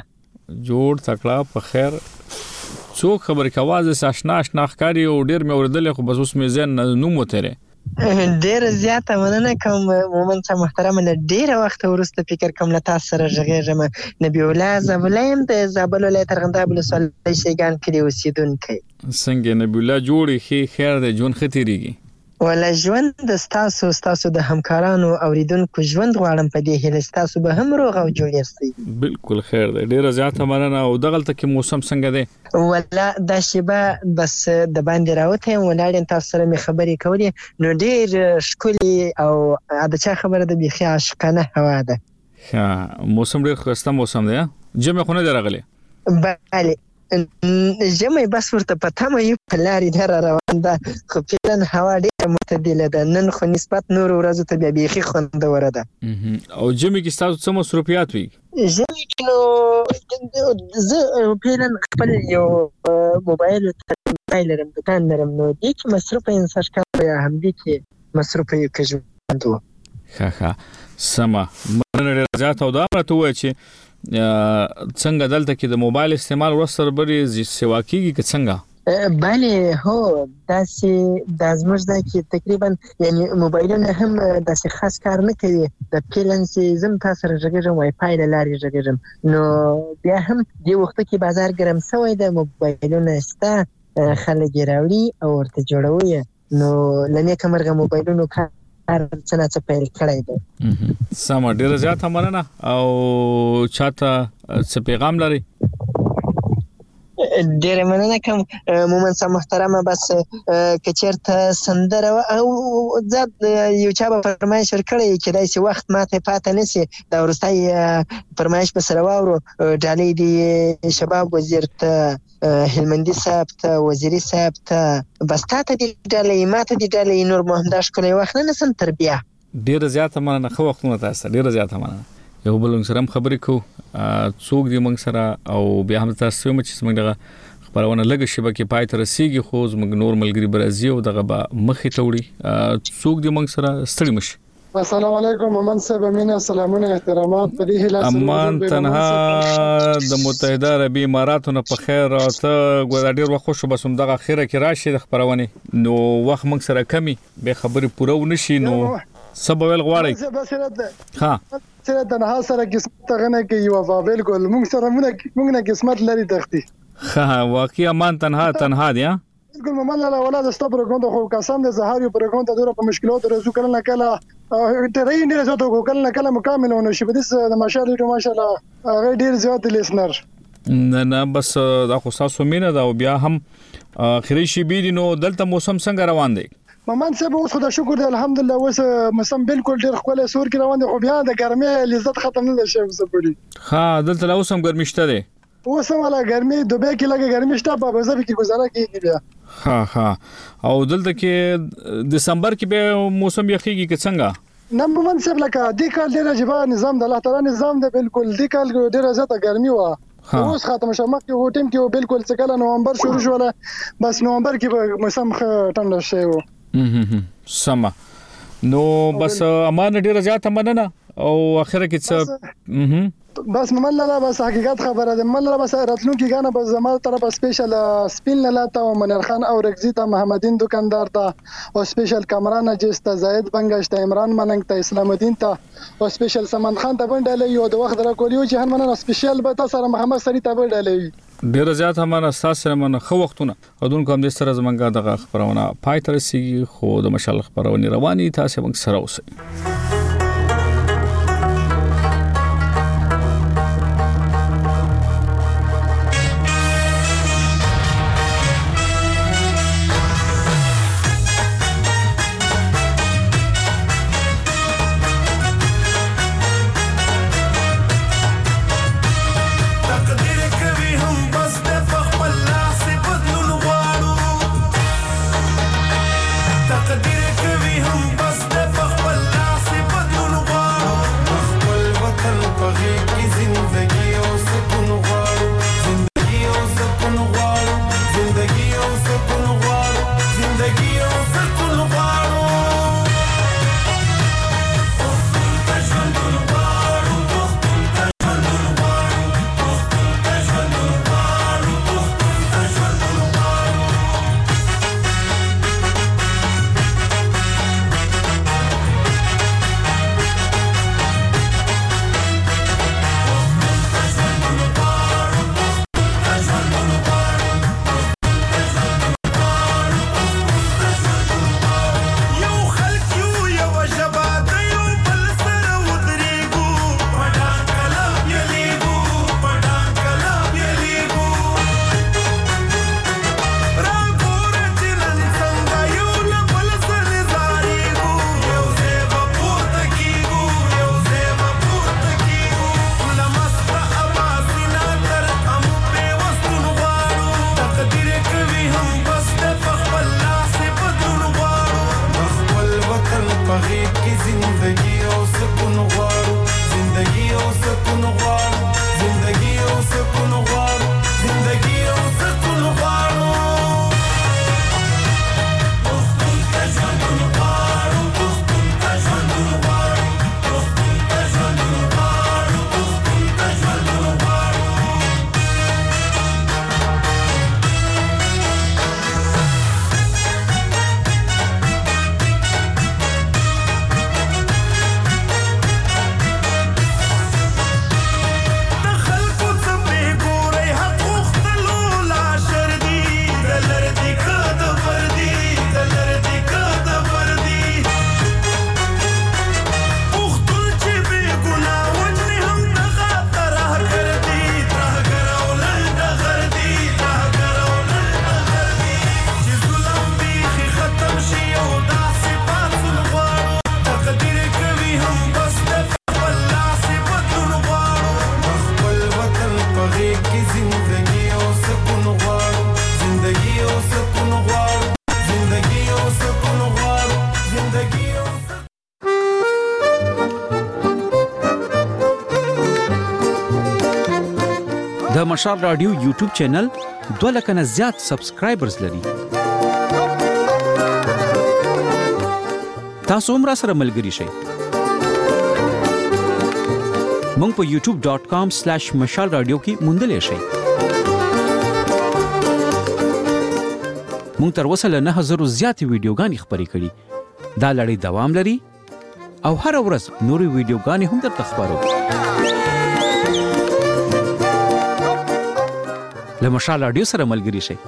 تکړه په خیر. څو خبر کاوازه آشنا ښکاری او ډیر مې اوردل، خو بس اوس مې زین نوم وتره. ډیر زیاته مننه کوم مومن صاحب محترم. نه ډیر وخت ورسته فکر کوم له تاسو سره ژغېږم. نبی الله زبلیم د زابل ولایت ارغنداب ولسوالۍ شیګان کلی اوسیدونکی. څنګه نبی الله جوړی خیر د جون ختیریږي؟ ولا ژوند د ستاسو د همکارانو اوریدونکو ژوند غواړم په دې هیله ستاسو به هم روغ او جوړ یاستئ. بالکل خیر دی. ډیره زیاته مننه. او دغلته کې موسم څنګه دی؟ ولا دا شیبه بس د باندې راوته یم ولاړم، تاسو سره مې خبرې کولې، نو ډیر ښکلي او د چا خبره ده بيخي عاشقانه هوا ده. ها موسم ډیر ښکلی موسم دی. جمع خو نه دی راغلی؟ بله جمع بس ورته پته مې په لارې نه را روان ده، خو فعلا هوا ډېره معتدله ده. نن خو نسبت نورو ورځو ته بیا بیخي خوندوره ده. او جمع کې ستاسو څه مصروفیات وي؟ جمع کې نو زه فعلا خپل یو موبایل لرم، دوکان لرم، نو دې کې مصروفه یم سږکال، یا همدې کې مصروفه یو که ژوند و. ښه سمه. مننه ډېره زیاته. او دا راته ووایه چې څنګه دلته کې د موبایل استعمال ورسره بری سیوا کیږي که څنګه؟ بله هو داسې د زموږ ځای کې تقریبا یعنی موبایلونه هم داسې خاص کار نه کوي. د فعلنس زم تاسو سره غږیږم، وای فای له لارې غږیږم، نو بیا هم دې وخت کې بازار ګرم شوی د موبایلونو شته، خلک یې راوړي او ورته جوړوي، نو له نیکه مرغه موبایلونو کار څه پیل کړی دی. سمه. ډیره زیاته مننه. او چاته څه پیغام لري؟ ډیره مننه کوم مومن صاحب محترمه. بس که چېرته سندره او زه یو چا به فرمایش ورکړی کېدای شي وخت ماته پاته نه شي، دا وروستی فرمایش به سره واورو. ډالۍ دي شباب وزیر ته، هلمندي صاحب ته، وزیري صاحب ته، بس تا ته دي ډالۍ، ما ته دي ډالۍ، نور مو همدا ښکلی وخت نه نسم تر بیا. ډیره زیاته مننه. ښه وختونه تاسو ته. ډیره زیاته مننه. یو بل موږ سره هم خبرې کوو، څوک دی موږ سره، او بیا هم تاسو هم چې موږ دغه خبرونه لږ شبکې کې پای ته رسیږي، خو موږ نور ملګری برازي او دغه به مخې ته وړي. څوک دی موږ سره؟ ستړي مشي. السلام علیکم مومن صاحب. امینه سلامونه احترامات. په دې هیله امان تنها د متحده عربي اماراتو نه په خیر او ته ګور ډیر وخت شو، بس هم دغه خیره کې راشي د خبرونه، نو وخت موږ سره کمی به خبرې پوره ونشي، نو سبب ول غواړي. ها سره تنها سره قسمت غنه کې یو بابل ګل موږ سره موږ نه قسمت لري تختی. ها واقعي امان تنها دی. ګل ممن لا ولاد استبر کوند خو قسم د زهار یو پر کوند دغه په مشکلات رسو کړل کله ترې نه رسو ته کله کله مکمل ونه شي. بده د ماشاءالله هغه ډیر زیات لیسنر نه بس دا خو تاسو مینه دا بیا هم اخري شي بي نو دلته موسم څنګه روان دی؟ مامان صاحب اوس خدای شکر دی الحمدلله اوس موسم بالکل ډیر ښکلی سور کې روان دی خو بیا د ګرمۍ لذت ختم نه دی شوی اوس پورې. ها دلته لا اوس هم ګرمي شته دی. اوس هم ولا ګرمي دوبه کې لګه ګرمي شته په بازار کې گزاره کیږي بیا. ها او دلته کې دسمبر کې به موسم یخیږي که څنګه؟ نه مامان صاحب لکه دې کال ډیر عجیب نظام د الله تعالی نظام دی بالکل دې کال ډیر زیاته ګرمي و. اوس ختم شو مخکې و ټیم کې بالکل څه کله نومبر شروع شو بس نومبر کې به موسم ټنډه شي و. سما نو بس امان ډیر زیاته مننه او اخره کې څه بس ممنه بس حقیقت خبره ده ممنه بس راتلون کې غانه بس زموږ طرف سپیشل سپین لاته او منیر خان او رگزی ته محمدین دکاندار ته او سپیشل کامران جست زاید بنگش ته عمران مننګ ته اسلام الدین ته او سپیشل سمن خان ته بندلې یو د وخت را کولیو چې هر مننه سپیشل به تاسو سره محمد سری ته بندلې ډیر زیات هم اساس من خو وختونه اودون کوم د سره زمونږه د خبرونه پای تر سي خو د مشال خبرونه رواني تاسو موږ سره اوسئ. د مشال رادیو یوټیوب چینل 2 لک نه زیات سبسکرایبرز لري. تاسو هم را سره ملګري شئ. مونږ په youtube.com/mashalradio کې موندلې شئ. مونږ تر اوسه له 9000 زیات ویډیوګانې خبرې کړې. دا لړۍ دوام لري او هر ورځ نورې ویډیوګانې هم درته خبرو. له مشال رادیو سره ملګري شئ.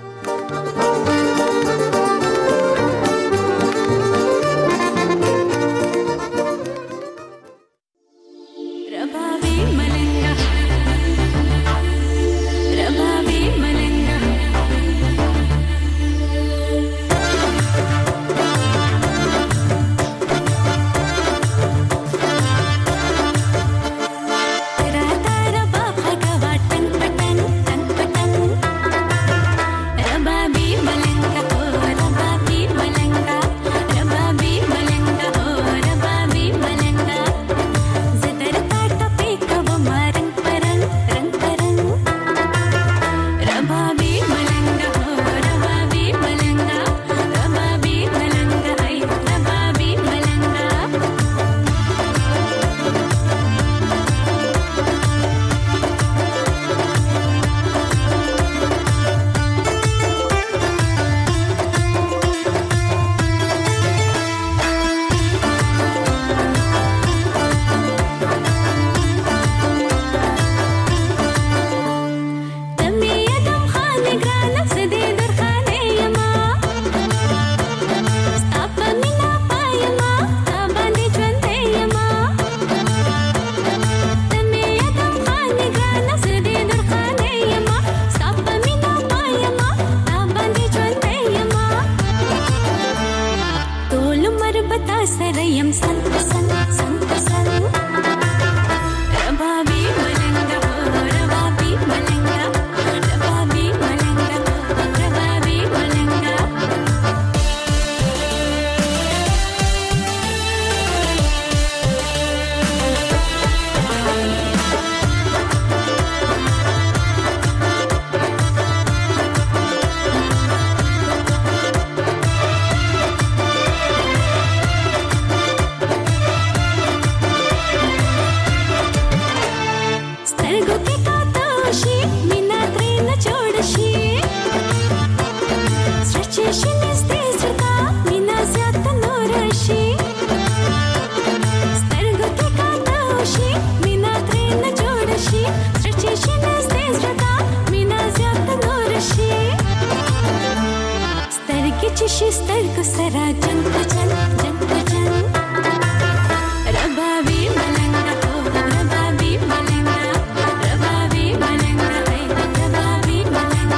پتا سره يم سن سن سن سن ربابي ملنګ ربابي ملنګ ربابي ملنګ ربابي ملنګ سترګ سره جنگ جنگ جنگ جنگ ربابي ملنګ ربابي ملنګ ربابي ملنګ ربابي ملنګ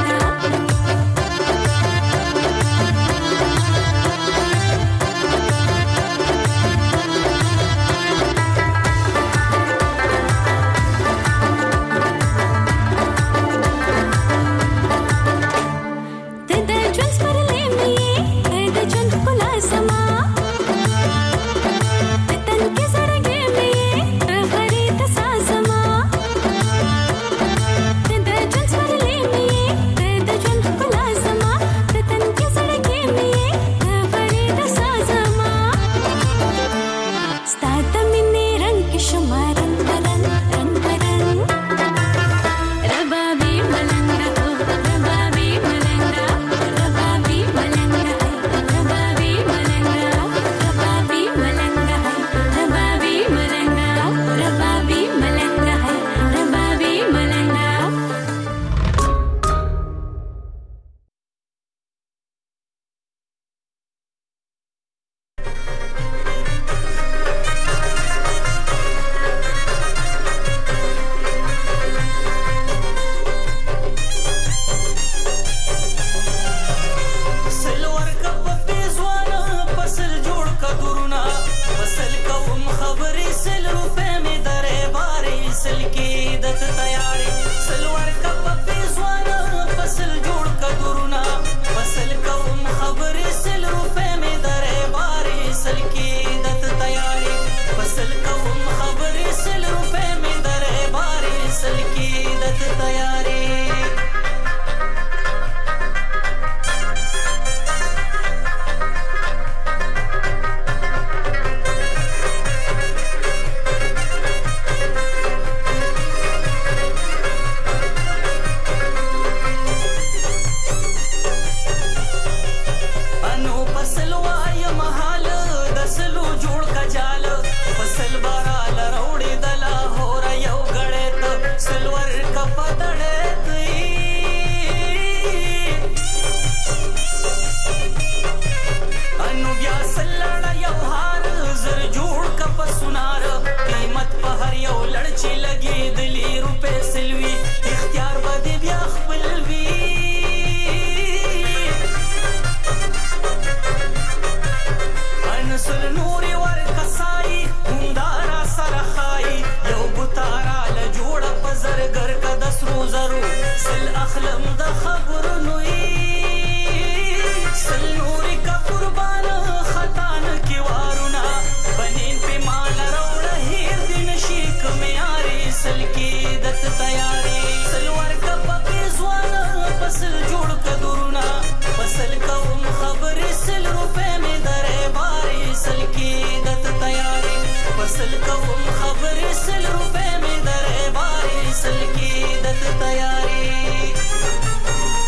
तैयारी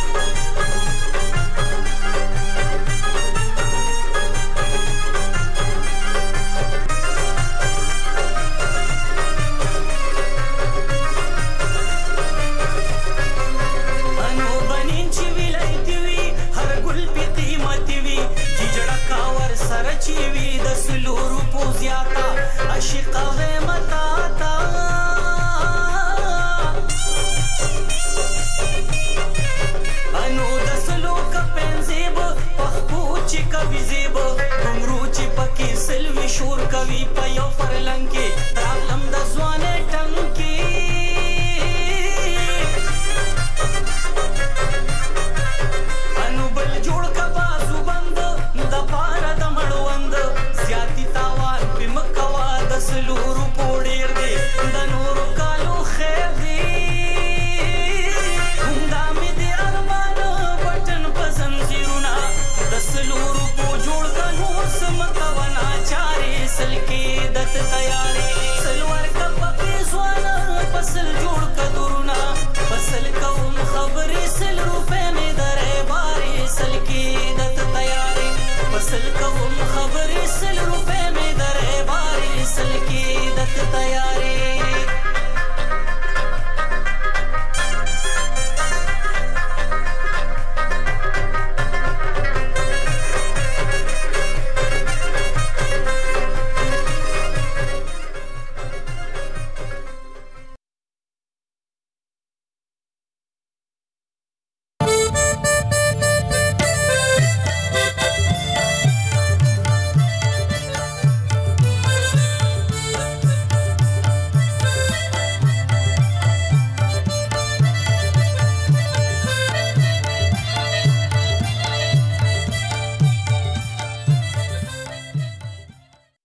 کوي په یو فرلنګ کې